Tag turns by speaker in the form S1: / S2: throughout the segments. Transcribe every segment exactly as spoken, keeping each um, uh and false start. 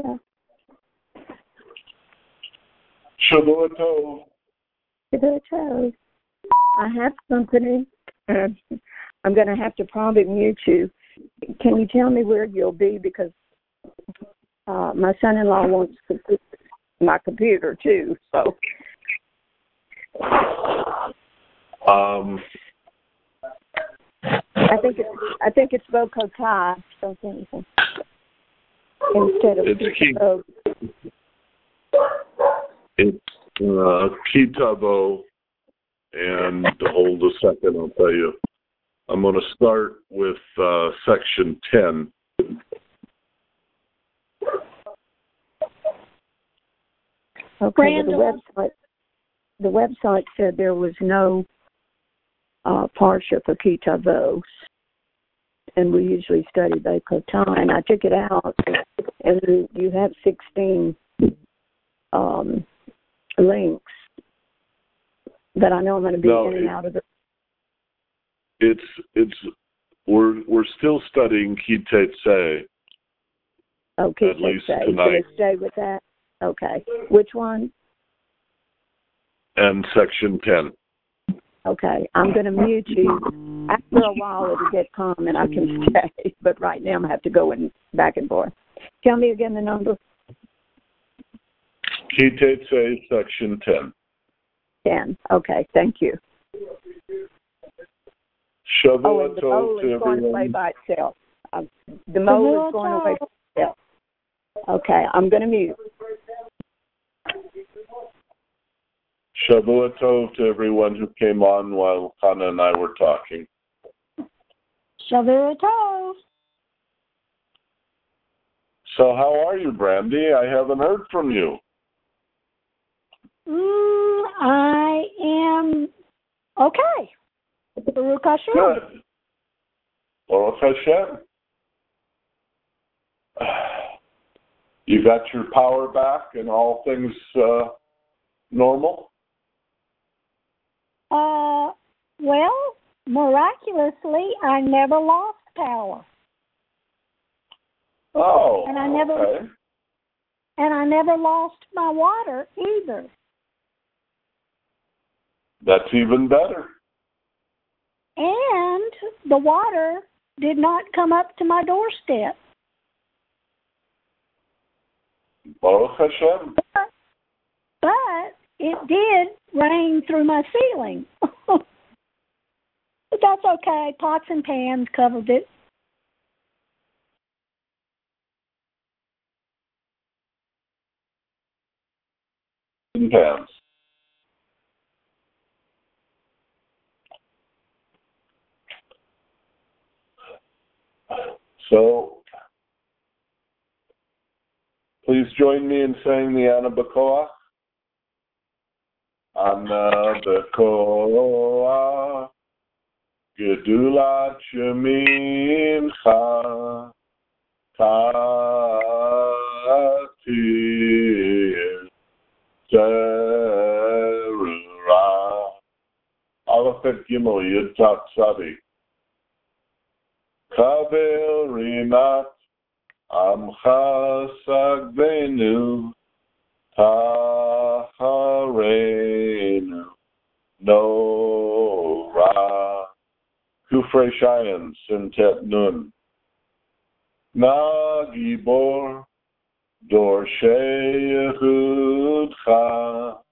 S1: Shavua Tov.
S2: Shavua Tov. I have company. Uh, I'm going to have to probably mute you. Can you tell me where you'll be? Because uh, my son-in-law wants to put my computer too. So.
S1: Um.
S2: I think it's I think it's Bokota something instead of
S1: it's
S2: Kitavo.
S1: It's uh, Kitavo, and hold a second, I'll tell you. I'm going to start with uh, section ten.
S2: Okay, well, the website the website said there was no uh, parsha for Kitavo, and we usually study Bokota, and I took it out, and you have sixteen um, links that I know I'm going to be
S1: no,
S2: in and
S1: it,
S2: out of it.
S1: It's it's we're we're still studying Kitetse.
S2: Oh,
S1: At least
S2: Kitetse.
S1: tonight.
S2: Can I stay with that? Okay. Which one?
S1: And section ten.
S2: Okay, I'm going to mute you. After a while, it'll get calm and I can stay. But right now, I'm going to have to go in back and forth. Tell me again the number.
S1: Kitetse, section ten.
S2: ten. Okay, thank you.
S1: Shavua
S2: oh, and the
S1: Tov
S2: mole
S1: to
S2: is going
S1: everyone.
S2: to play by itself. Um, the mole is going away by itself. Okay, I'm going to mute.
S1: Shavua Tov to everyone who came on while Hannah and I were talking.
S3: Shavua Tov.
S1: So how are you, Brandy? I haven't heard from you.
S3: Mm, I am okay. Baruch Hashem.
S1: Good. Baruch Hashem. You got your power back and all things uh, normal?
S3: Uh, well, miraculously, I never lost power.
S1: Oh,
S3: and I never,
S1: okay.
S3: And I never lost my water either.
S1: That's even better.
S3: And the water did not come up to my doorstep.
S1: Baruch Hashem.
S3: But, but it did rain through my ceiling. But that's okay. Pots and pans covered it.
S1: In pans. So, please join me in saying the Ana B'Koach. Ana B'Koach, Gedulat Shemincha, Tatir, Zerura, Aleph et Gimel Yud Tat Tzadi. Kavel Rimat Amcha Sagbenu Taharenu Nora Kufrei Shayan Sintet Nun Na Gibor Dorshei Yehudcha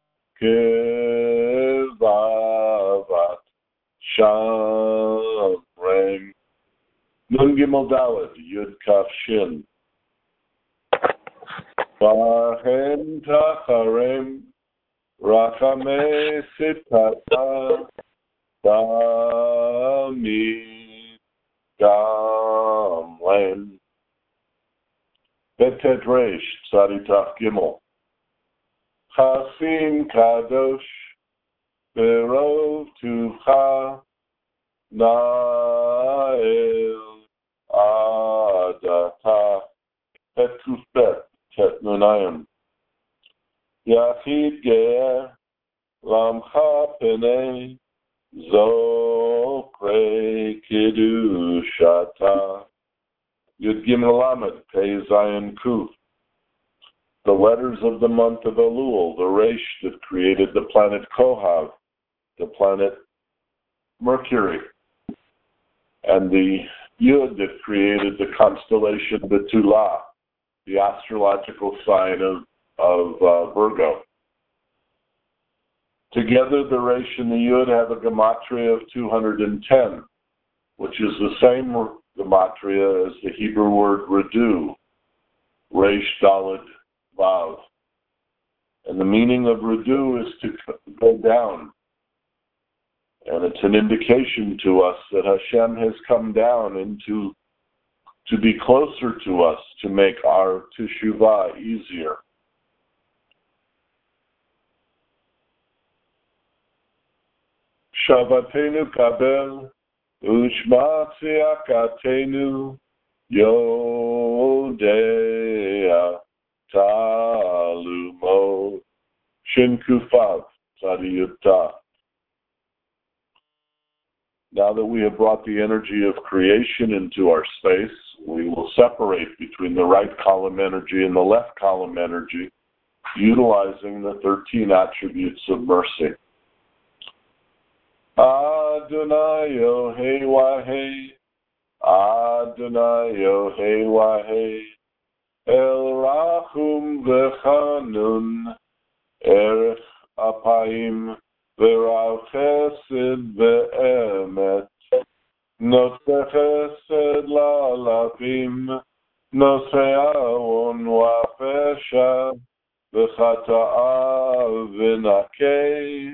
S1: Kevavat Shamrem Nun Gimel Dalet Yud Kaf Shin Vahem Tacharem Rachamei Sitata Dami Gamlen Betet Reish Tzadi Taf Gimel Chasim Kadosh Berov Tuvcha Nael Adata Het Kufbet Tet Nunayim Yachid Ger Lamcha Penei Zokre Kiddushata Yud Gimel Lamed Pei Zayin Kuf the letters of the month of Elul, the Resh that created the planet Kohav, the planet Mercury, and the Yud that created the constellation Betula, the astrological sign of, of uh, Virgo. Together, the Resh and the Yud have a gematria of two hundred ten, which is the same gematria as the Hebrew word Redu, Resh Daled Vav. And the meaning of Redu is to go down. And it's an indication to us that Hashem has come down into to be closer to us, to make our teshuvah easier. Shavatenu kabel, ushma tziyakatenu, yodea talumo, shinkufav tzadiyutah. Now that we have brought the energy of creation into our space, we will separate between the right column energy and the left column energy, utilizing the thirteen attributes of mercy. Adonai Yohei Wahei, Adonai Yohei Wahei, El Rachum V'Chanun, Erech Apayim, V'Rav Chesed V'Emet, Noseh Chesed La'alafim, Noseh Avon V'Pesha, V'Chata'a V'Nakei.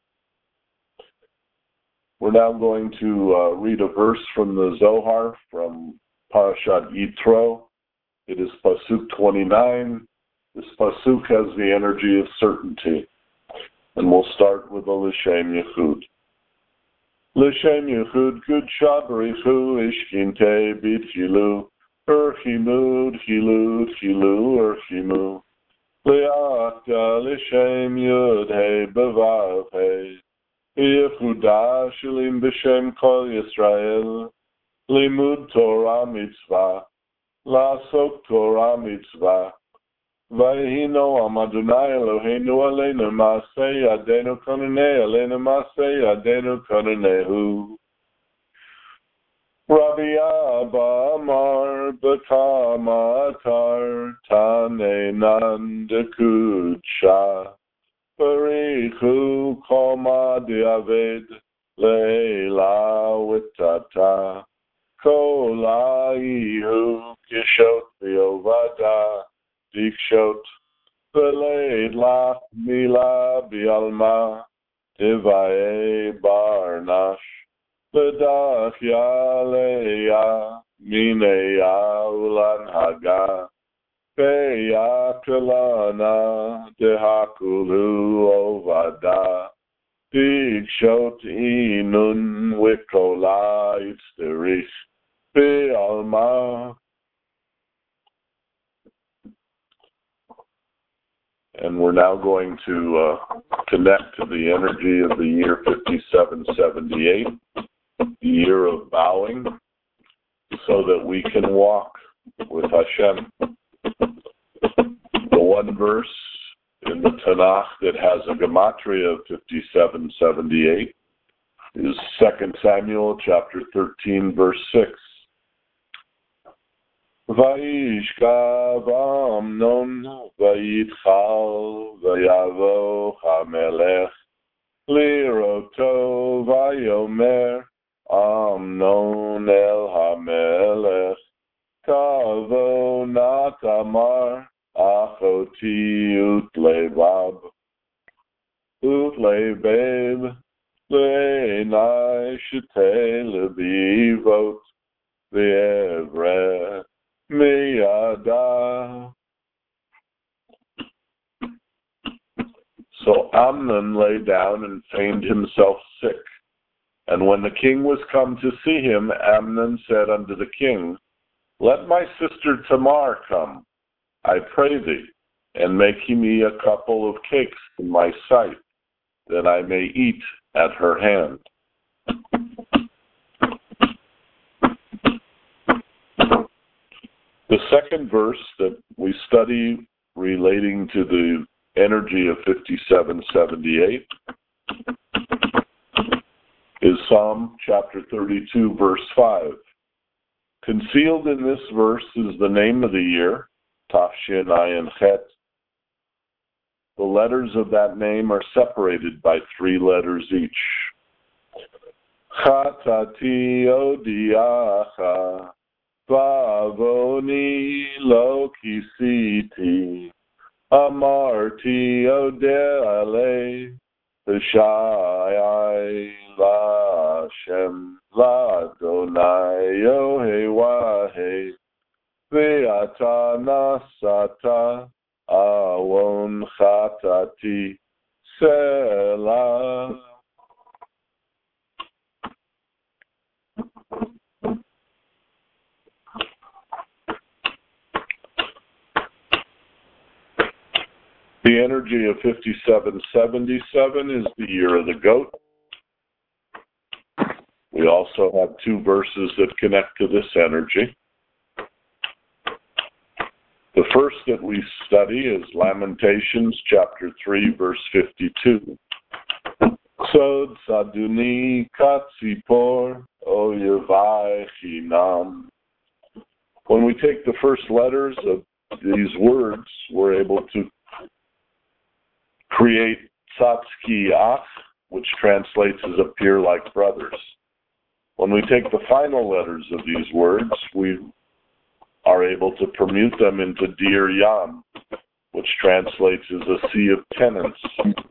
S1: We're now going to uh, read a verse from the Zohar, from Parashat Yitro. It is Pasuk twenty-nine. This Pasuk has the energy of certainty. And we'll start with the L'Shem Yechud. L'Shem Yechud Kudsha B'richu Ishkinte B'tchilu Erchimu Tchilu Tchilu Erchimu Le'ata L'Shem Yud Hei B'vav Hei Yehuda Shalim B'Shem Kol Yisrael Limud Torah Mitzvah La'asok Torah Mitzvah Vayhino Am Adonai Eloheinu Aleinu Ma'aseh Yadenu Konanei Aleinu Ma'aseh Yadenu Konanehu. Rabbi Abba Amar B'kama Atar Tanenan Dekudsha Barichu Koma Diaved Leila Wittata Kolaihu Kishot Biovada Dikshot Veleid Lach Mila Bialma Tivae Barnash Ledach Yaleya Mineya Ulan Haga Peya Kalana Dehakulu Ovada Dikshot Inun Wikola Itzterich Bialma. And we're now going to uh, connect to the energy of the year fifty-seven seventy-eight, the year of bowing, so that we can walk with Hashem. The one verse in the Tanakh that has a gematria of fifty-seven seventy-eight is Second Samuel chapter thirteen, verse six. Vayishkav Amnon vayitchal vayavo hamelech liroto vayomer Amnon el hamelech kavo natamar achoti utlebab utlebeb le'enai shetei lebivot v'evre Miyada. So Amnon lay down and feigned himself sick. And when the king was come to see him, Amnon said unto the king, Let my sister Tamar come, I pray thee, and make me a couple of cakes in my sight, that I may eat at her hand. The second verse that we study relating to the energy of fifty-seven seventy-eight is Psalm chapter thirty-two, verse five. Concealed in this verse is the name of the year, Tafshin Ayin Chet. The letters of that name are separated by three letters each. Chatati odiacha, vavoni lo kisiti, amarti odeale, v'shai Lashem, Ladonai Yohewahe, ve'ata nasata, awon chatati, selah. The energy of fifty-seven seventy-seven is the year of the goat. We also have two verses that connect to this energy. The first that we study is Lamentations chapter three, verse fifty-two. Sod saduni katzipor oyevai chinam. When we take the first letters of these words, we're able to create Tzatzkiach, which translates as appear like brothers. When we take the final letters of these words, we are able to permute them into Dir Yam, which translates as a sea of tenants.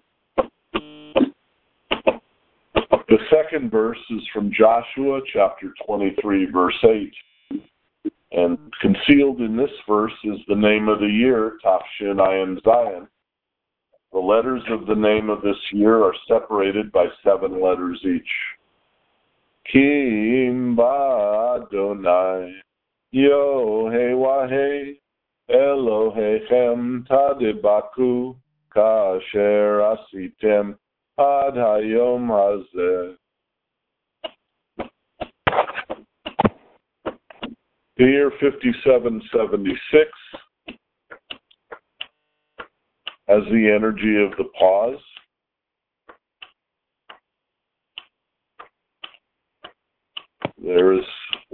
S1: The second verse is from Joshua chapter twenty-three, verse eight. And concealed in this verse is the name of the year, Tafshin Ayin Zion. The letters of the name of this year are separated by seven letters each. Kim ba'Adonai Yohewahe Elohechem tadibaku kasher asitem ad hayom hazeh. The year fifty-seven seventy-six has the energy of the pause. There is,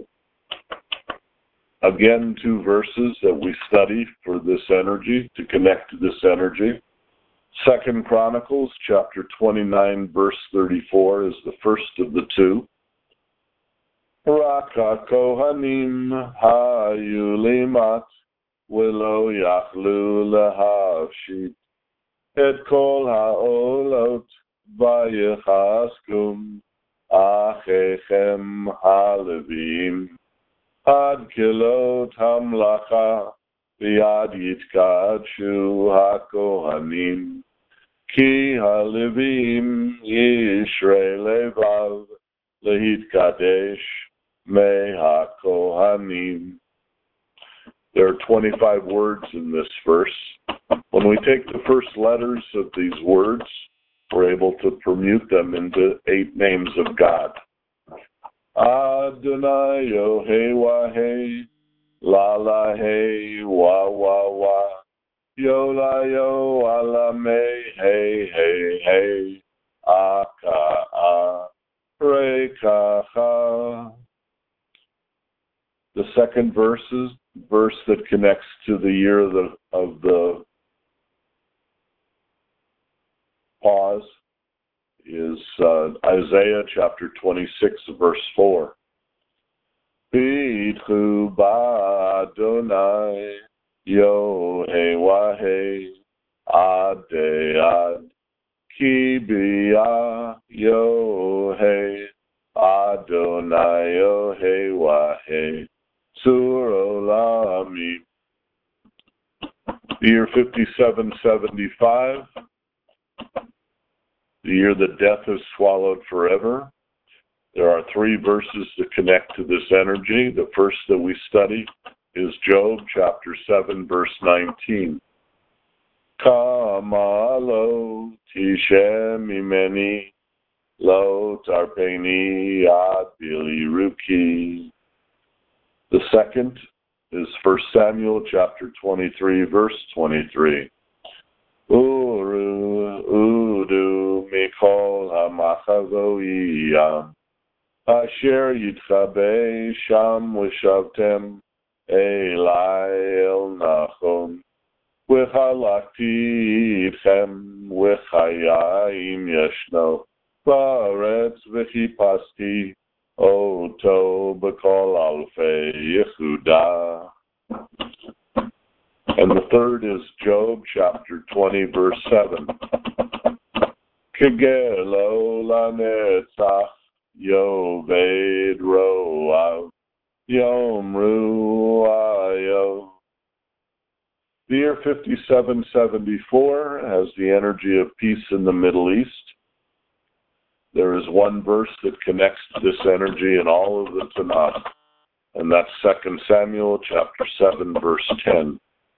S1: again, two verses that we study for this energy, to connect to this energy. Second Chronicles, chapter twenty-nine, verse thirty-four, is the first of the two. Raka kohanim hayu limat, v'lo yachlu lehavshit, et kol ha'olot vayechaskum, achechem halevim, ad kilot hamlacha, v'yad yitkadshu hakohanim, ki halevim yishrei levav, lehitkadesh me hakohanim. There are twenty-five words in this verse. When we take the first letters of these words, we're able to permute them into eight names of God. Adonai Yohewahe, La La He, Wa Wa Wa, Yo La Yo, Alame, Hey Hey Hey, Aka A, Rekacha. The second verse is verse that connects to the year of the, of the pause is uh, Isaiah chapter twenty-six, verse four. B'itchu ba'Adonai Yohewahe Adei Ad, ki b'yah Yohe Adonai Yohewahe Sur Olamim. The year fifty-seven seventy-five, the year that death is swallowed forever. There are three verses that connect to this energy. The first that we study is Job chapter seven, verse nineteen. Kama lo tishem imeni lo tarpeni ad biliruki. The second is First Samuel chapter twenty-three, verse twenty-three. Uru, Udu, Mikol, HaMachazoiyam, Asher Yitchabe, Sham, Wishavtem, Elai El Nachon, V'chalakti Itchem, V'chayim Yeshno, V'aretz V'chipasti, Oto B'kol Alfei Yehuda. And the third is Job chapter twenty, verse seven. Kegelo lanetzach yoved roav yomru ayo. The year fifty-seven seventy-four has the energy of peace in the Middle East. There is one verse that connects this energy in all of the Tanakh, and that's Second Samuel chapter seven, verse ten.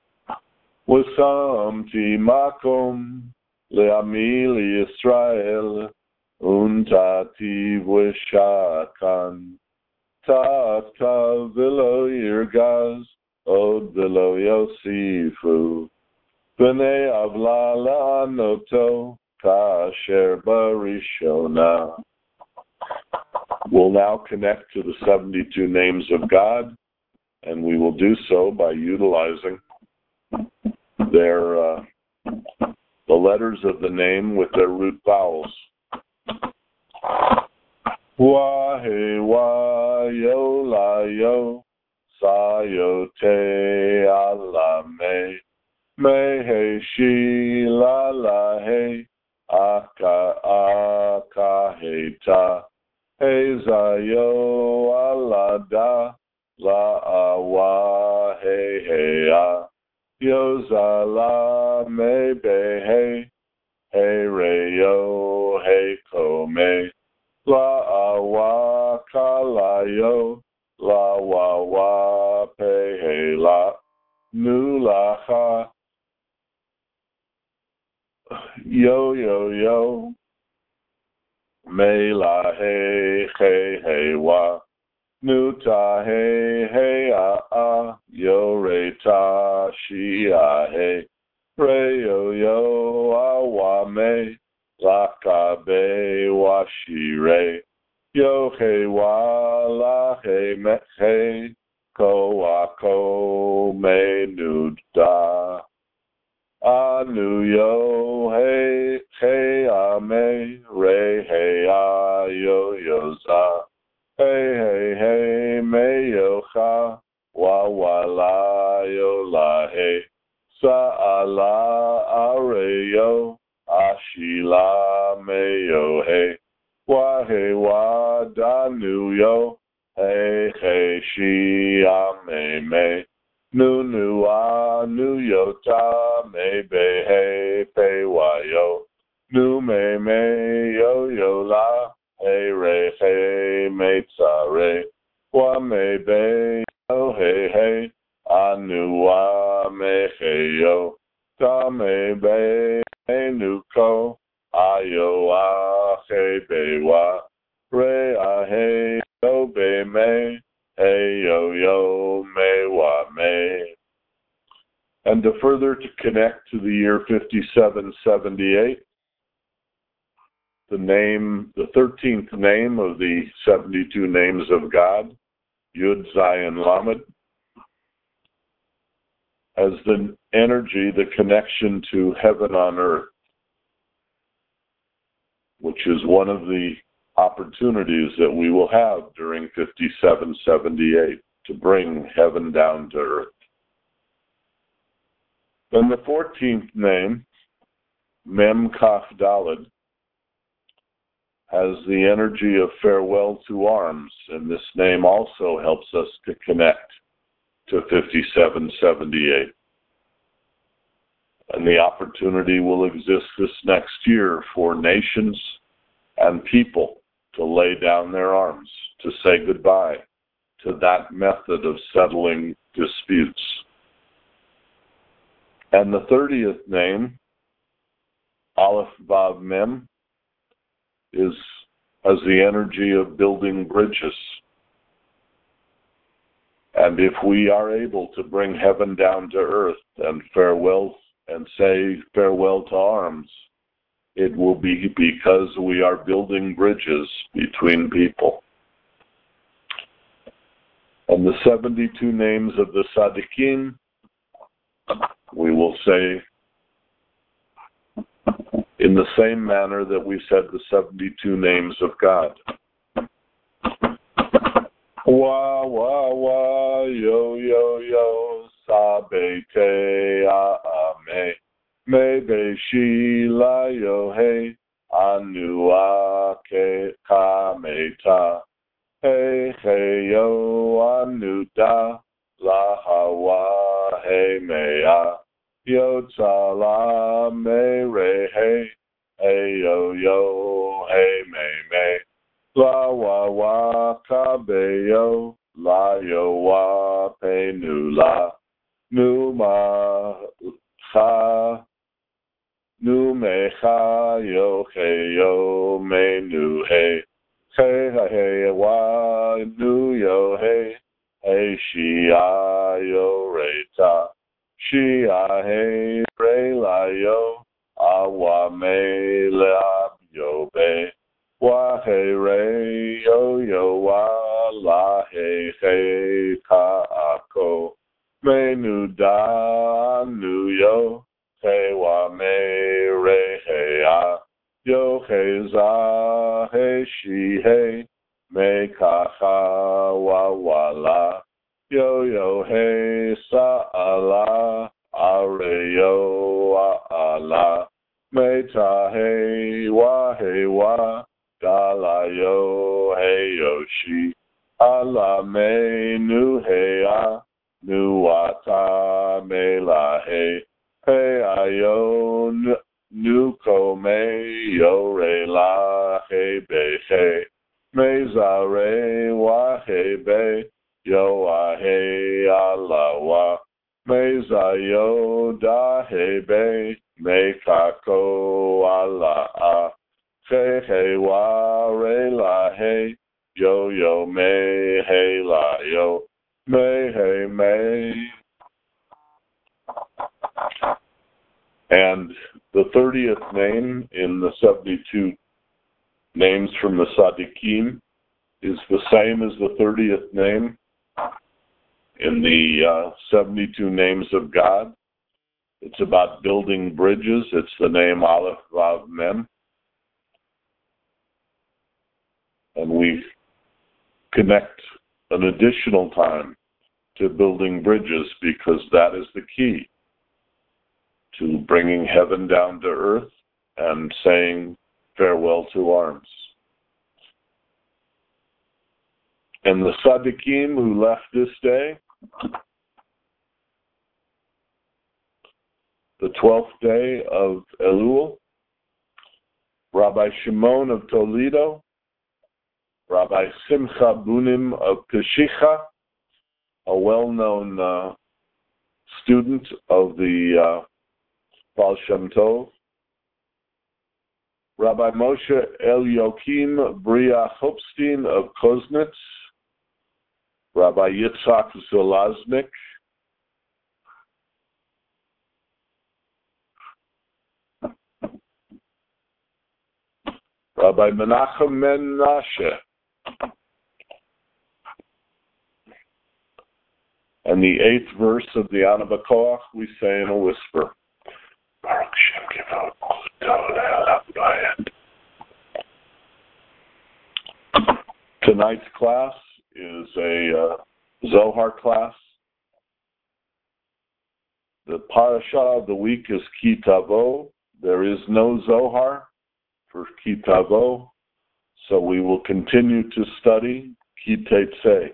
S1: Wasamti makom le'ami li'Yisrael untati v'shakan ta'ata v'lo yirgaz od v'lo yosifu v'nei avla la'anoto kasher barishona. We'll now connect to the seventy-two names of God, and we will do so by utilizing their uh, the letters of the name with their root vowels. Wahe wa yo la yo sa yo te ala me me he shi la la he aka aka he ta he za yo ala da la awa he he a Yozala me be he he re yo he ko me la awa ka la yo la wa wa pe he la nu la ha yo yo yo me la he he he wa nu ta he he a a yo re ta shi a he re yo yo a wa me la ka be wa shi re yo he wa la he me he ko wa ko me nu da a nu yo he he a me re he a yo yo za hey, hey, hey, me yo cha, wa wa la yo la hey, sa ala are yo, ashi la me yo hey, wa hey wa da nu yo, hey, hey, shi a me me, nu nu a nu yo ta, me be hey, pe wa yo, nu me me yo yo la, hey re hey me tsa re wa me be yo hey hey anu wa me hey yo ta me be hey nu ko ayo a hey be wa re a hey yo be me hey yo yo me wa me. And to further to connect to the year fifty-seven seventy-eight, the name, the thirteenth name of the seventy-two names of God, Yud Zayin Lamed, as the energy, the connection to heaven on earth, which is one of the opportunities that we will have during fifty-seven seventy-eight to bring heaven down to earth. Then the fourteenth name, Mem Kaf Daled, has the energy of farewell to arms, and this name also helps us to connect to fifty-seven seventy-eight. And the opportunity will exist this next year for nations and people to lay down their arms, to say goodbye to that method of settling disputes. And the thirtieth name, Aleph Vav Mem, is as the energy of building bridges. And if we are able to bring heaven down to earth and farewell and say farewell to arms, it will be because we are building bridges between people. And the seventy-two names of the Tzaddikim, we will say in the same manner that we said the seventy-two names of God. Wa wa wa yo yo yo sa be te a a me me be shi la yo he anu a ke ka me ta he he yo anu da la ha wa he me a yo ta la me re he he yo yo he me me La wa wa ka be yo, la yo wa pe nu la, nu ma cha, nu me cha yo he yo me nu he, he ha he wa nu yo he, he shi a yo re ta, shi a he re la yo, a wa me la yo be. Wa he re yo yo wa la he he ka ako me nu da nu yo he wa me re he a yo he za he shi he me ka ha wa wa la yo yo he sa ala a re yo a ala me ta he wa he wa Dala yo he yo shi ala me nu he a nu ata me la he he a yo nu ko me yo re la he be he me za re wa he be yo a he ala wa me za yo da he be me ka ko ala a he he wa re la he yo yo me he la yo me he me. And the thirtieth name in the seventy-two names from the Tzaddikim is the same as the thirtieth name in the uh, seventy-two names of God. It's about building bridges. It's the name Aleph Vav Mem. And we connect an additional time to building bridges because that is the key to bringing heaven down to earth and saying farewell to arms. And the Tzaddikim who left this day, the twelfth day of Elul, Rabbi Shimon of Toledo, Rabbi Simcha Bunim of Peshicha, a well-known uh, student of the uh, Baal Shem Tov, Rabbi Moshe Elyokim Bria Hopstein of Koznitz, Rabbi Yitzhak Zolaznik, Rabbi Menachem Menashe, and the eighth verse of the Ana B'Koach we say in a whisper. Baruch Shem Kivod Chutol Elad. Tonight's class is a uh, Zohar class. The parasha of the week is Ki Tavo. There is no Zohar for Ki Tavo, so we will continue to study Ki Tetzei.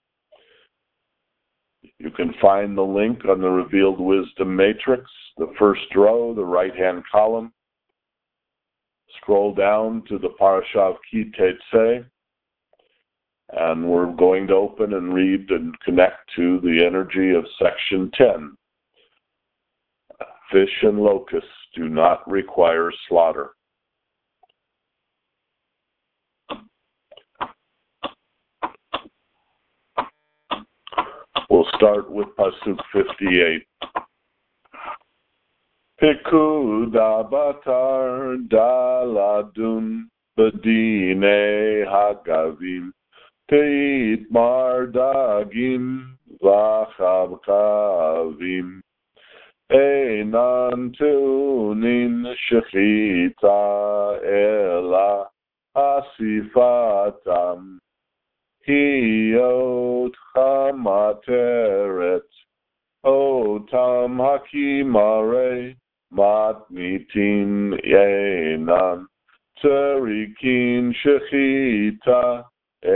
S1: You can find the link on the Revealed Wisdom Matrix, the first row, the right-hand column. Scroll down to the parasha of Ki Tetzei, and we're going to open and read and connect to the energy of section ten. Fish and locusts do not require slaughter. We'll start with Pasuk fifty-eight. Pikuda batar daladun bedine hagavim teit mardagim vachavkavim einan tunin shechita ela asifatam hiyot chamateret otam hakimare matnitin einan tzerikin shechita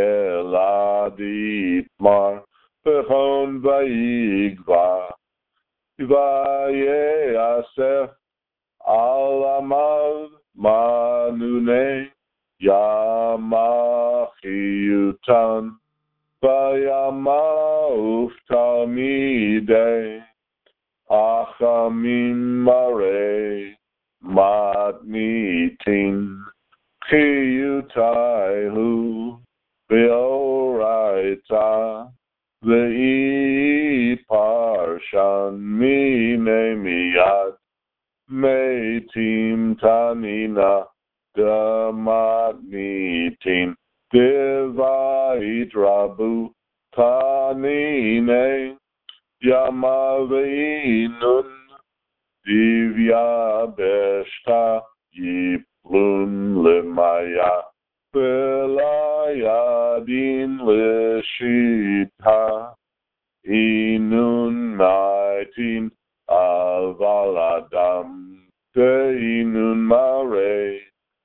S1: eladitmar pechon vayigva vayasef alamav manune yamachiyutan vayamauf talmidei achamim mare matnitin chiyutaihu beoraita ve'i parshan mine miyad meitim tanina damatnitin devait rabu tanine yamavinun divya beshta yiplun lemaya velayadin leshita inun maitin avaladam inun mare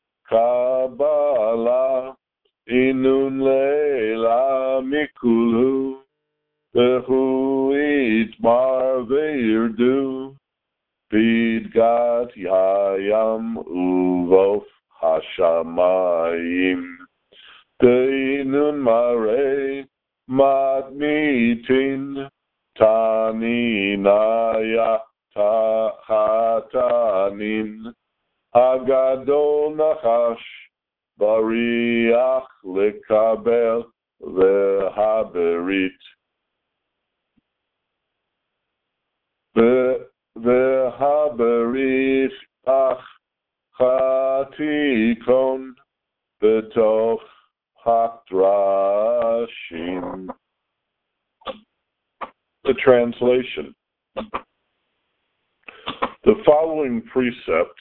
S1: kabbalah inun leila mikulu Behu itmar veirdu bidgat yayam uvof hashamayim deinun mare matnitin taninaya tahatanin hagadol nachash bariach lekabel vehaberit V'haberich ach chatikon b'toch hadrashim. The translation. The following precept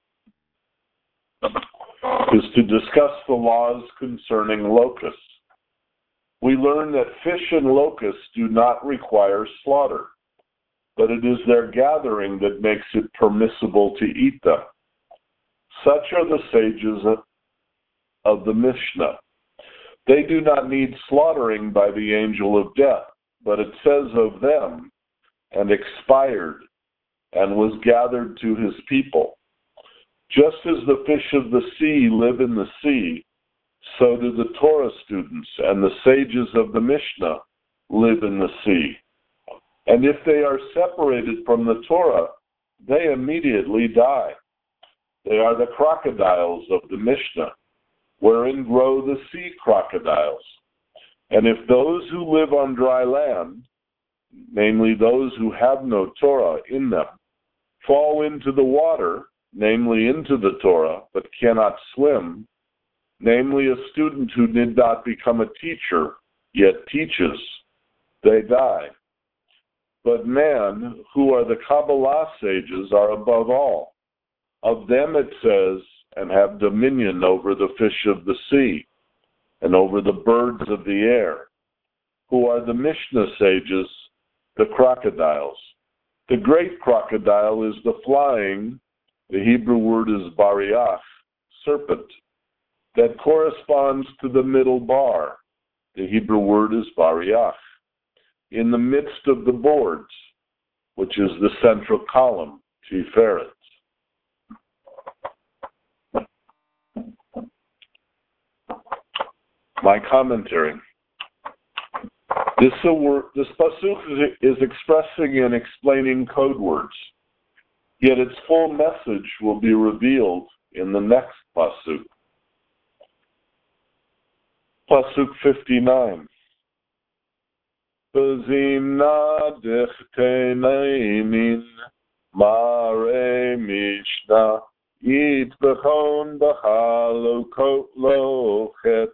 S1: is to discuss the laws concerning locusts. We learn that fish and locusts do not require slaughter, but it is their gathering that makes it permissible to eat them. Such are the sages of the Mishnah. They do not need slaughtering by the angel of death, but it says of them, and expired, and was gathered to his people. Just as the fish of the sea live in the sea, so do the Torah students and the sages of the Mishnah live in the sea. And if they are separated from the Torah, they immediately die. They are the crocodiles of the Mishnah, wherein grow the sea crocodiles. And if those who live on dry land, namely those who have no Torah in them, fall into the water, namely into the Torah, but cannot swim, namely a student who did not become a teacher, yet teaches, they die. But men, who are the Kabbalah sages, are above all. Of them it says, and have dominion over the fish of the sea, and over the birds of the air, who are the Mishnah sages, the crocodiles. The great crocodile is the flying, the Hebrew word is bariach, serpent, that corresponds to the middle bar. The Hebrew word is bariach. In the midst of the boards, which is the central column, Tiferet. My commentary. This, this pasuk is expressing and explaining code words, yet its full message will be revealed in the next pasuk. Pasuk fifty-nine. Bezimna dichtenemin mare mishna it bechon b'chalukot lochet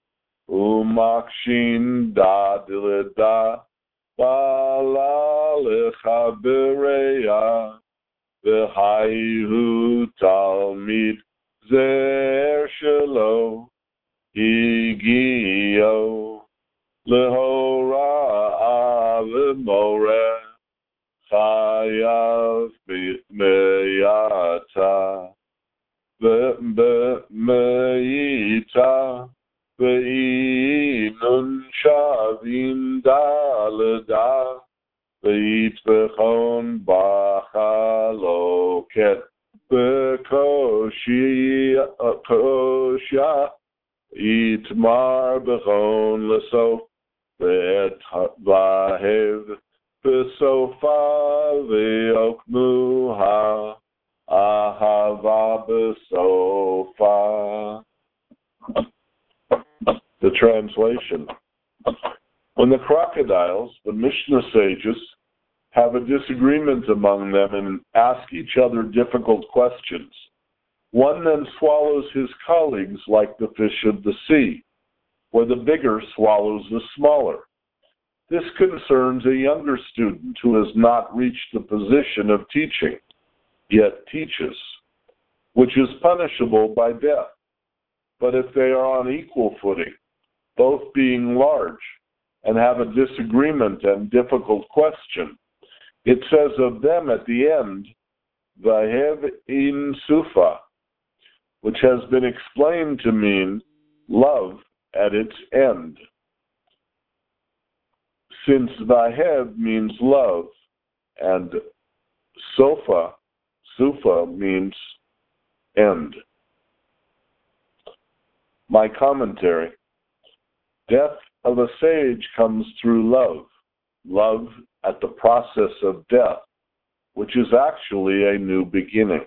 S1: umakshin dadileda bala lechabereya v'haihu talmid zer shelo higio lehora avimore chayav meyata ve'meita ve'inun shavim daleda ve'it bechon bachaloket ve'koshia itmar bechon lesof ve'et vahev ve'sofa ve'okmuha ahava besofa. The translation. When the crocodiles, the Mishnah sages, have a disagreement among them and ask each other difficult questions, one then swallows his colleagues like the fish of the sea, where the bigger swallows the smaller. This concerns a younger student who has not reached the position of teaching, yet teaches, which is punishable by death. But if they are on equal footing, both being large, and have a disagreement and difficult question, it says of them at the end, Vahev in Sufa, which has been explained to mean love at its end. Since Vahev means love, and Sofa, Sufa means end. My commentary. Death of a sage comes through love, love at the process of death, which is actually a new beginning.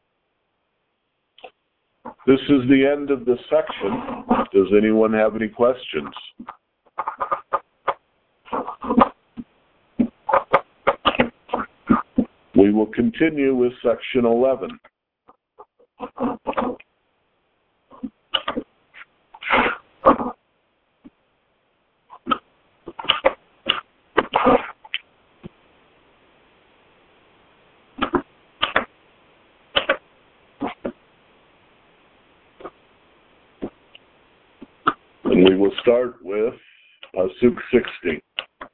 S1: This is the end of this section. Does anyone have any questions? We will continue with section eleven. And we will start with Pasuk sixty.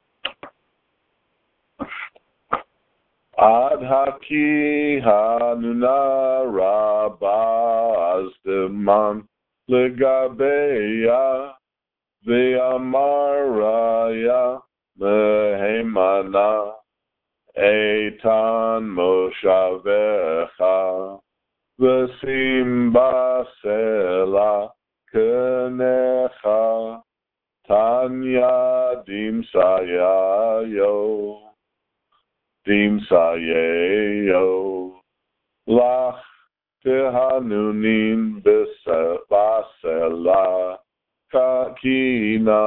S1: Ad haki hanuna rabaz deman legabeya ve'amaraya mehemana eitan moshavecha v'sim basela kenecha tanya dimsayayo Dimsayeyo lach tehanunin basela kakina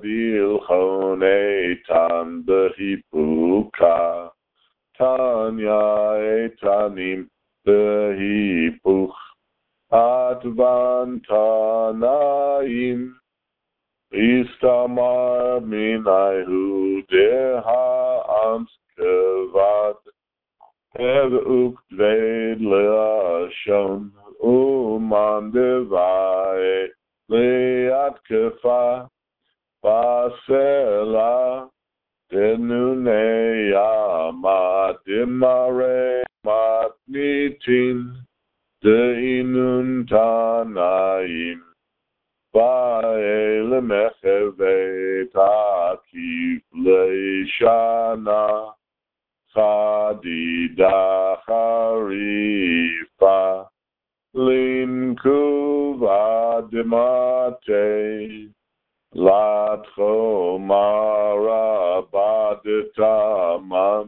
S1: dilchonetan behipuka tanya etanim behipuch advantanaim istamar minaihu deha ans Kevad Evuk Dved Leashon Uman Devae Leat Kefa Basela Denuneya Madimare Matnitin Deinun Tanaim Bae Lemecheve Takif Leishana Chadida Charifa Linkuva Demate Latcho Marabaditaman.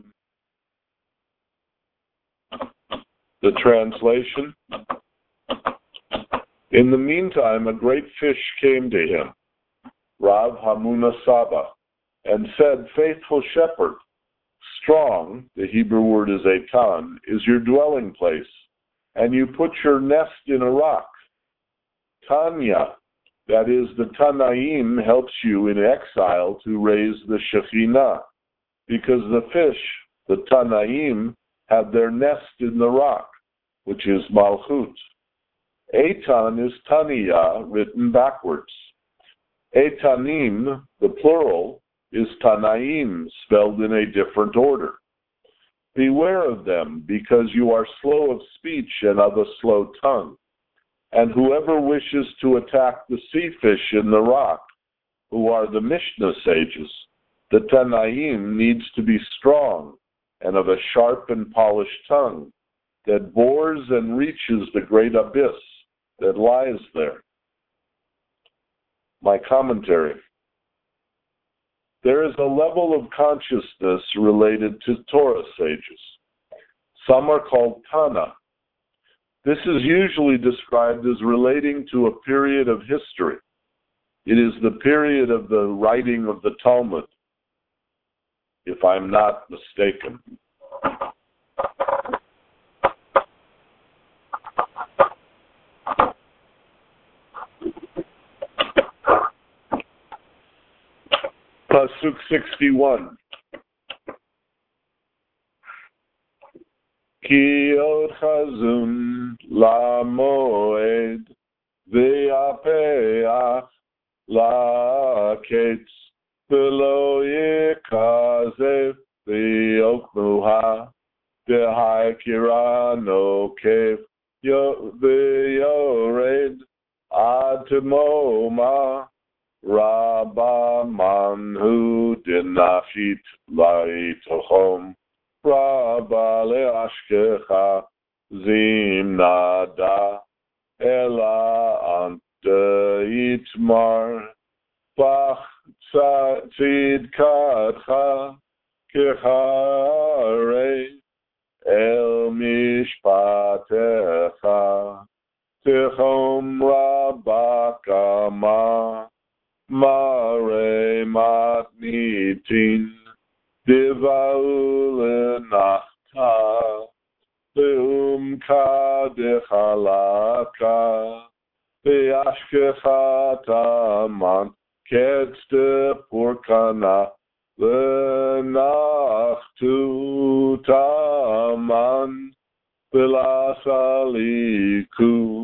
S1: The translation. In the meantime, a great fish came to him, Rav Hamuna Saba, and said, Faithful shepherd, strong, the Hebrew word is etan, is your dwelling place, and you put your nest in a rock. Tanya, that is, the Tanaim helps you in exile to raise the Shekhinah, because the fish, the Tanaim, have their nest in the rock, which is Malchut. Etan is Taniya, written backwards. Etanim, the plural, is Tanaim, spelled in a different order. Beware of them, because you are slow of speech and of a slow tongue. And whoever wishes to attack the sea fish in the rock, who are the Mishnah sages, the Tanaim needs to be strong and of a sharp and polished tongue that bores and reaches the great abyss that lies there. My commentary. There is a level of consciousness related to Torah sages. Some are called Tana. This is usually described as relating to a period of history. It is the period of the writing of the Talmud, if I'm not mistaken. Pasuk sixty-one. Ki od chazun lamoed ve'apeach la'ketz v'lo yikazev ve'oknuha de'haikira nokev ve'yored ad temoma Rabba manhu dinafit laitochom Rabba leashkecha zimnada ela ante itmar Bach tzidkatcha kechare el mishpatecha techom Rabba kama Mare matnitin divaul nachta beum kadechalaka beashkechataman ketzte purkana lenachtu taman belasaliku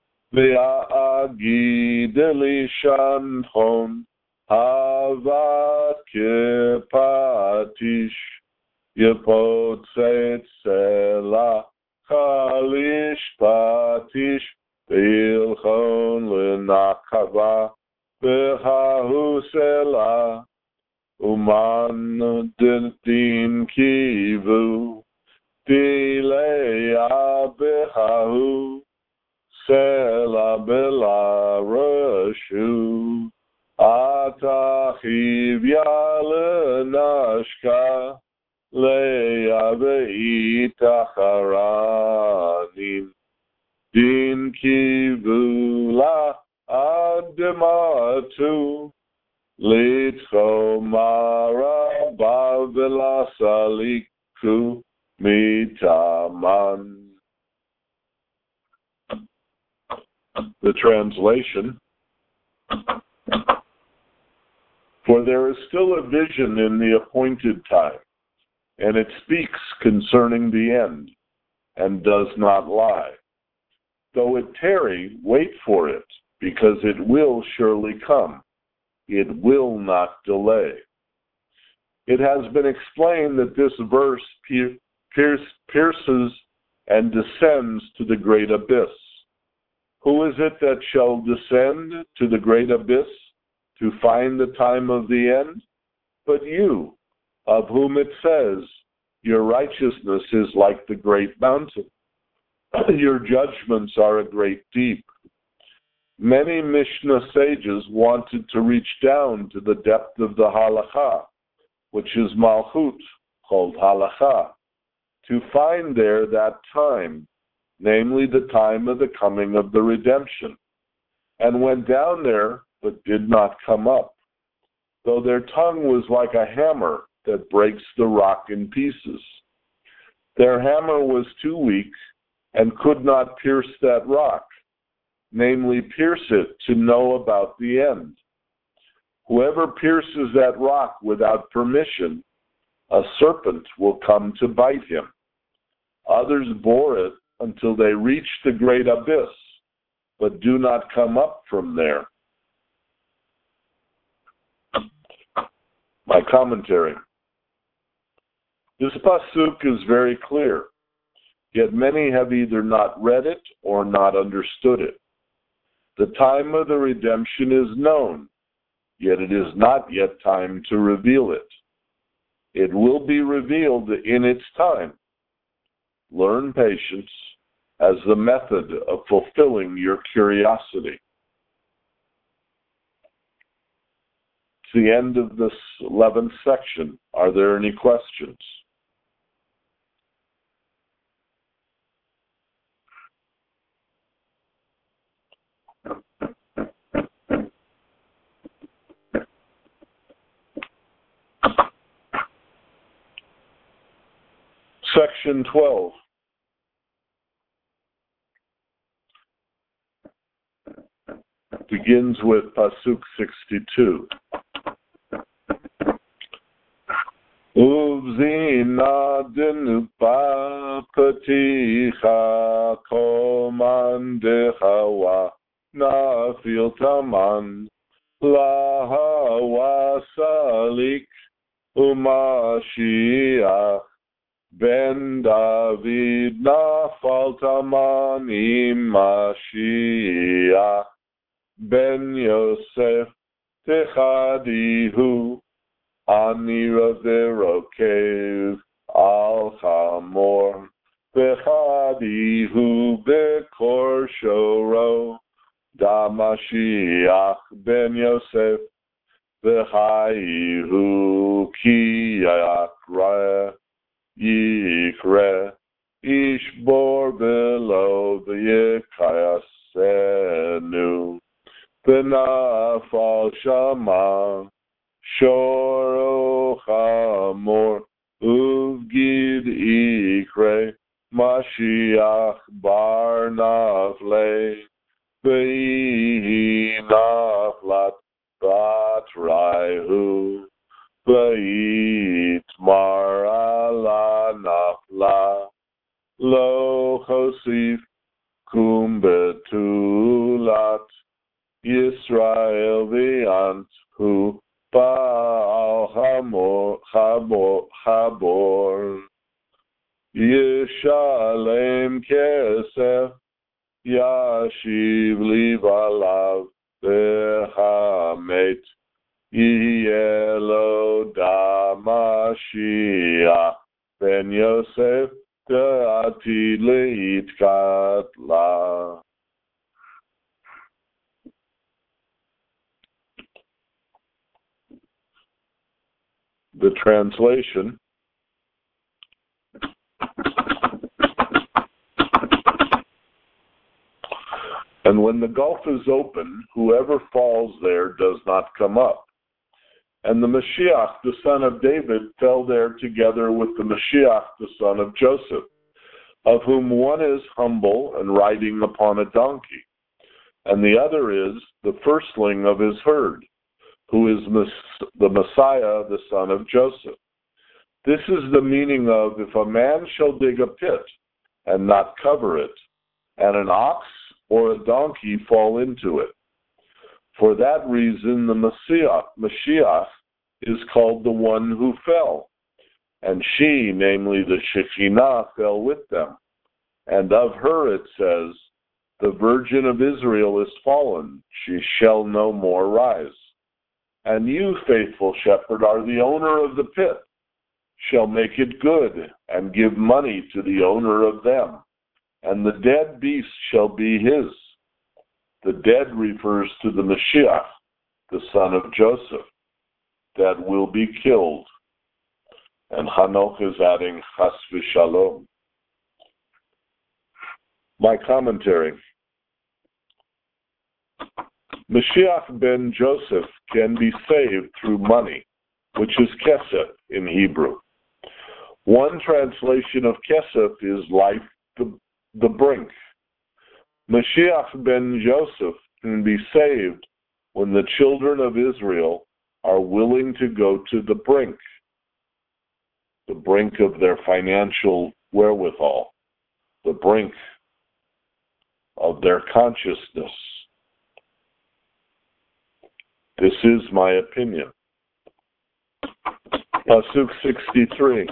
S1: Ve'agid lishanchon havat kepatish yepotzetz selah chalish patish ve'ilchon lenakava ve'hahu selah uman din kivu dileya behahu Sela bela rashu atachiv yalenashka leya veitacharanim din kivula adematu litcho maraba velasaliku mitaman. The translation. For there is still a vision in the appointed time, and it speaks concerning the end, and does not lie. Though it tarry, wait for it, because it will surely come. It will not delay. It has been explained that this verse pierces and descends to the great abyss. Who is it that shall descend to the great abyss to find the time of the end? But you, of whom it says, your righteousness is like the great mountain. Your judgments are a great deep. Many Mishnah sages wanted to reach down to the depth of the halakha, which is Malchut, called halakha, to find there that time, namely the time of the coming of the redemption, and went down there, but did not come up. though their tongue was like a hammer that breaks the rock in pieces. Their hammer was too weak and could not pierce that rock, namely pierce it to know about the end. Whoever pierces that rock without permission, a serpent will come to bite him. Others bore it until they reach the great abyss, but do not come up from there. My commentary. This pasuk is very clear, yet many have either not read it or not understood it. The time of the redemption is known, yet it is not yet time to reveal it. It will be revealed in its time. Learn patience as the method of fulfilling your curiosity. It's the end of this eleventh section. Are there any questions? Section twelve. Begins with Pasuk sixty-two. Uvzina denupa paticha komandechawa nafil taman lahawa salik umashiach Ben David nafal taman imashiach Ben Yosef techadihu ani raverokev al chamor techadihu bekor shoro damashiach Ben Yosef techayihu ki yakra Yikre Ishbor below the Yekayasenu Benafal Shama Shoro Chamor Uvgid Ikre Mashiach Bar Nafle Behi Naflat Bat Raihu Bait mar ala nafla lo chosif kum betulat Yisrael v'ant hu ba'al hamor habor habor Yishalem kesef yashiv libalav behamet Yelo Damashiach Ben Yosef Te'atid Le'itkatla. The translation. And when the gulf is open, whoever falls there does not come up. And the Mashiach, the son of David, fell there together with the Mashiach, the son of Joseph, of whom one is humble and riding upon a donkey, and the other is the firstling of his herd, who is the Messiah, the son of Joseph. This is the meaning of, if a man shall dig a pit and not cover it, and an ox or a donkey fall into it. For that reason, the Messiah, Mashiach is called the one who fell, and she, namely the Shekinah, fell with them. And of her it says, the Virgin of Israel is fallen, she shall no more rise. And you, faithful shepherd, are the owner of the pit, shall make it good, and give money to the owner of them, and the dead beast shall be his. The dead refers to the Mashiach, the son of Joseph, that will be killed. And Hanoch is adding Chas v'Shalom. My commentary. Mashiach ben Joseph can be saved through money, which is kesef in Hebrew. One translation of kesef is life, the, the brink. Mashiach ben Joseph can be saved when the children of Israel are willing to go to the brink, the brink of their financial wherewithal, the brink of their consciousness. This is my opinion. Pasuk sixty-three.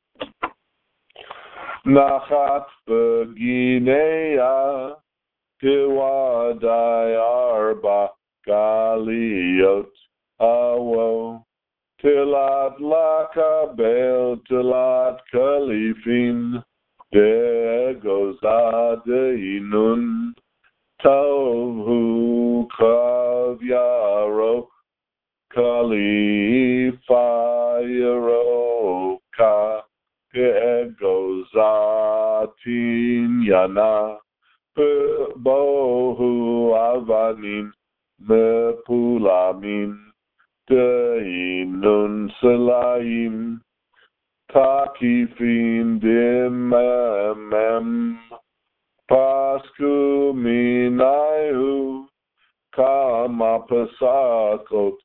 S1: Nachat beginea tiwadai arba galiot awo tilat lakabel tilat kalifin degozadeinun Tohu kav yarok kalifa yaroka kegozatin yana bohu avanin mepulamin deinun selaim takifin dimemem Pasku minayu kama pasakot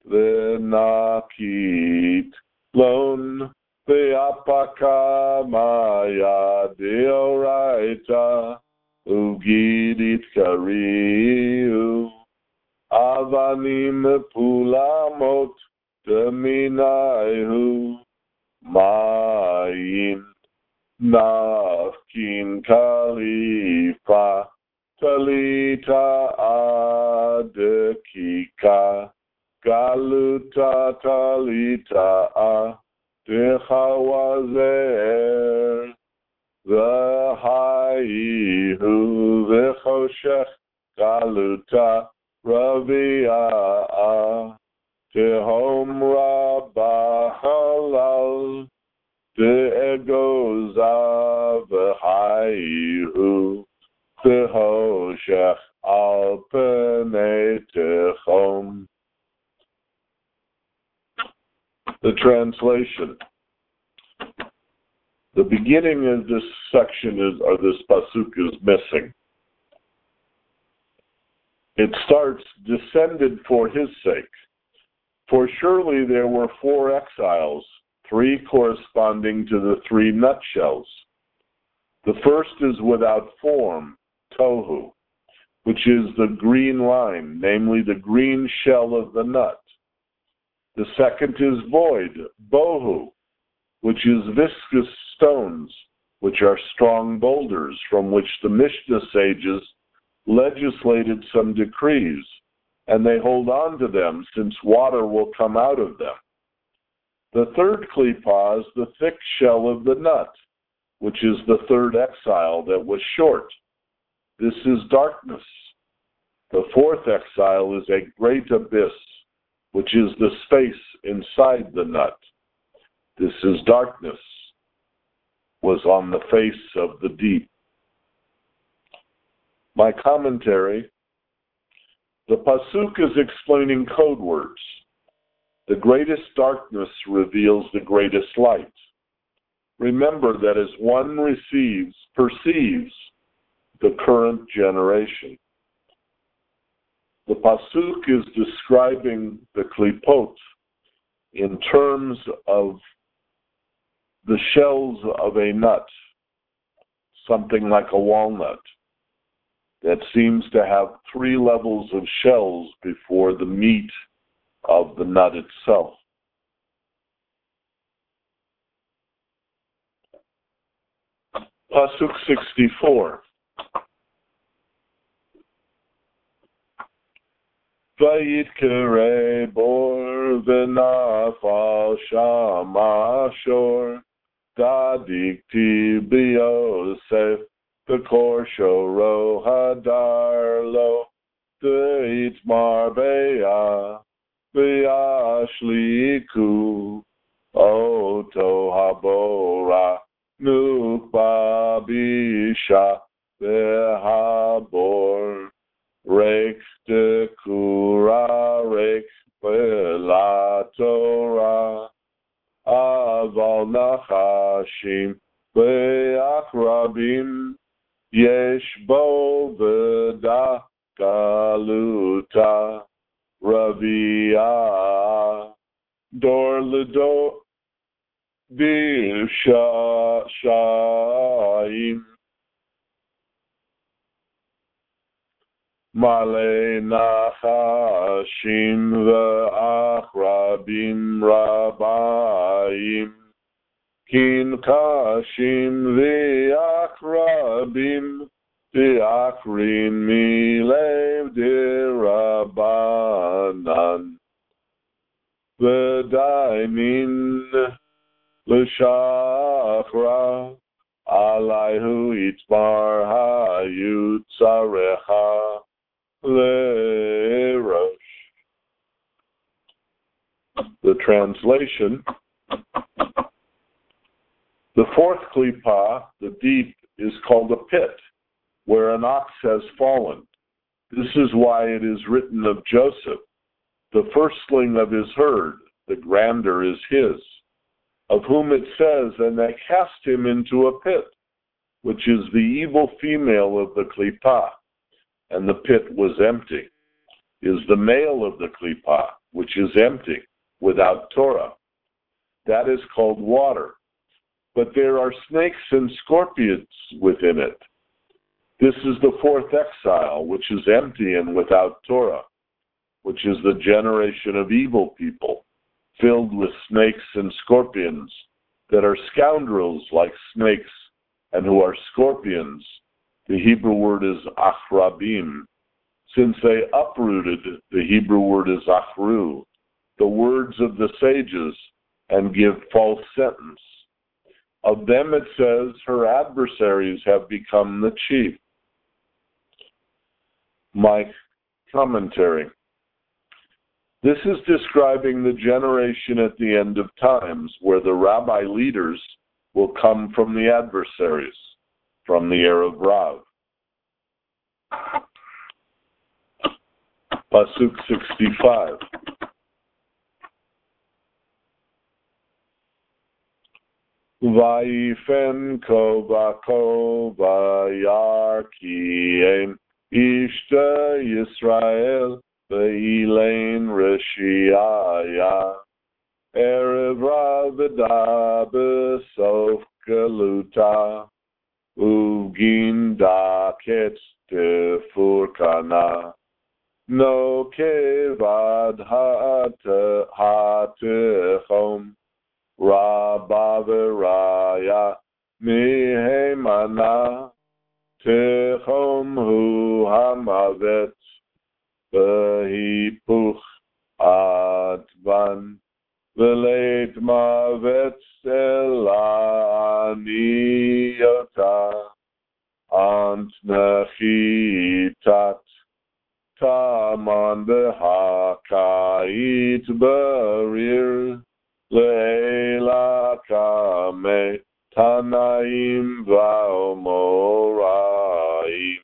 S1: venakit lon veapaka maya deoraita ugidit kariu avanim pulamot deminayu mayin Nafkin Khalifa Talita Adekika Galuta Talita Dechawazer V'haihu V'choshech Galuta Ravia Tehom Rabba Halal De'egoza v'haihu v'hoshech al penei techom. The translation. The beginning of this section is, or this pasuk is missing. It starts, descended for his sake. For surely there were four exiles, three corresponding to the three nutshells. The first is without form, tohu, which is the green line, namely the green shell of the nut. The second is void, bohu, which is viscous stones, which are strong boulders from which the Mishnah sages legislated some decrees, and they hold on to them since water will come out of them. The third klipa is the thick shell of the nut, which is the third exile that was short. This is darkness. The fourth exile is a great abyss, which is the space inside the nut. This is darkness, was on the face of the deep. My commentary, the pasuk is explaining code words. The greatest darkness reveals the greatest light. Remember that as one receives, perceives the current generation. The pasuk is describing the klipot in terms of the shells of a nut, something like a walnut, that seems to have three levels of shells before the meat of the nut itself. Pasuk sixty-four. Vayitkere bor v'nafal shama shor dadikti b'yosef v'kor shoro hadar lo deitmar be'ah v'yashliku oto habora nukba bisha v'habor reik de Achurarek Belatorah Aval Nachashim Be'akrabim Yesh Bo V'da Galuta Ravia Dor L'Dor B'Shaim Male Nachashim Ve'achrabim Rabbaim Kin Kashim Ve'achrabim Ve'achrin Milev D'Rabbanan Ve'daimin L'Shachra Alayhu Itmar Hayutzarecha Lerosh. The translation: the fourth klipa, the deep, is called a pit, where an ox has fallen. This is why it is written of Joseph, the firstling of his herd, the grander is his, of whom it says, and they cast him into a pit, which is the evil female of the klipa, and the pit was empty, is the male of the klipa, which is empty, without Torah. That is called water. But there are snakes and scorpions within it. This is the fourth exile, which is empty and without Torah, which is the generation of evil people, filled with snakes and scorpions, that are scoundrels like snakes and who are scorpions. The Hebrew word is achrabim. Since they uprooted, the Hebrew word is achru, the words of the sages, and give false sentence. Of them it says, her adversaries have become the chief. My commentary. This is describing the generation at the end of times, where the rabbi leaders will come from the adversaries, from the Erev Rav. Pasuk sixty-five. Vayifen kovako vayarkiem ishta Yisrael ve'ilein reshiaya Erev Ravada besof galuta ugin daket tefurkana no kevad hatechom Rabba v'raya mihemana techom hu hamavet v'hipuch advan v'leit mavet ela aniyota ant nechitat taman b'hakait barir Leila kame tanaim va'omorai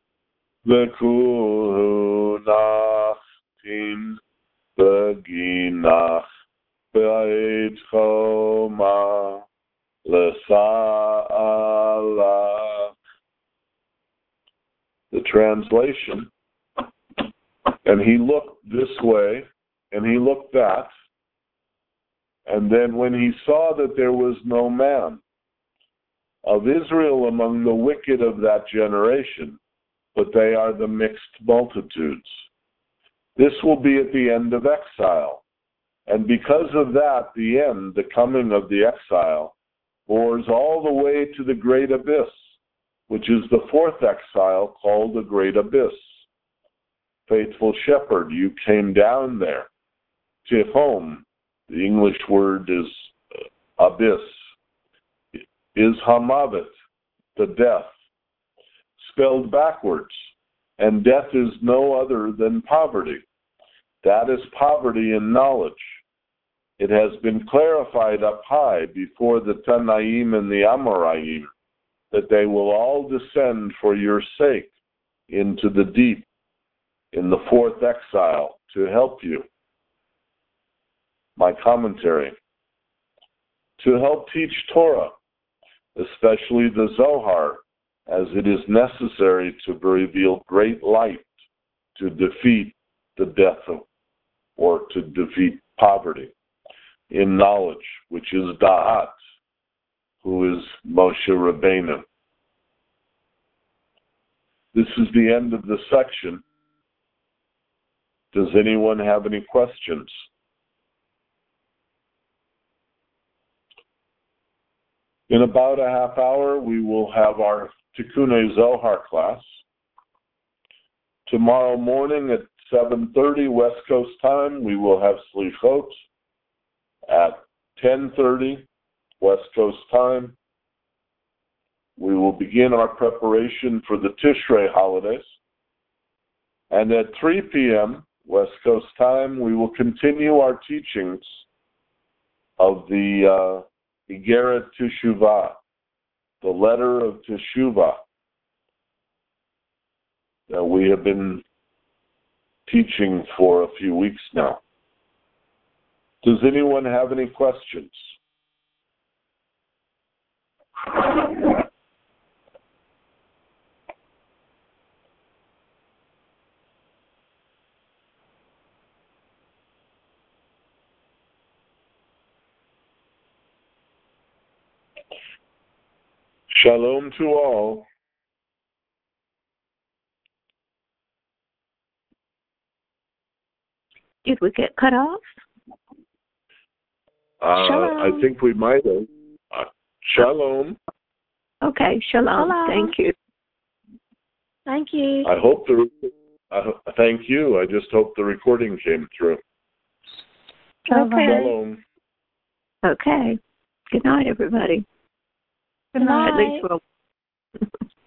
S1: v'kulhu nachtin v'ginach v'ait choma l'sa'alach. The translation: and he looked this way, and he looked that, and then when he saw that there was no man of Israel among the wicked of that generation, but they are the mixed multitudes. This will be at the end of exile. And because of that, the end, the coming of the exile, bores all the way to the great abyss, which is the fourth exile called the great abyss. Faithful shepherd, you came down there. Tehom, the English word is abyss, is hamavet, the death, spelled backwards, and death is no other than poverty. That is poverty in knowledge. It has been clarified up high before the Tanaim and the Amoraim that they will all descend for your sake into the deep. in the fourth exile to help you. My commentary. To help teach Torah, especially the Zohar, as it is necessary to reveal great light to defeat the death of, or to defeat poverty in knowledge, which is Da'at, who is Moshe Rabbeinu. This is the end of the section. Does anyone have any questions? In about a half hour, we will have our Tikkunei Zohar class. Tomorrow morning at seven thirty West Coast time, we will have Slichot. At ten thirty West Coast time, we will begin our preparation for the Tishrei holidays. And at three p.m. West Coast time, we will continue our teachings of the uh, Igeret Teshuvah, the letter of Teshuvah that we have been teaching for a few weeks now. Does anyone have any questions? Shalom to all.
S2: Did we get cut off?
S1: Uh, I think we might have. Uh, shalom.
S2: Okay, shalom.
S3: Shalom.
S2: Thank you.
S3: Thank you.
S1: I hope the. Uh, thank you. I just hope the recording came through.
S3: Okay.
S1: Shalom.
S2: Okay. Good night, everybody.
S3: Good night.
S2: At least we'll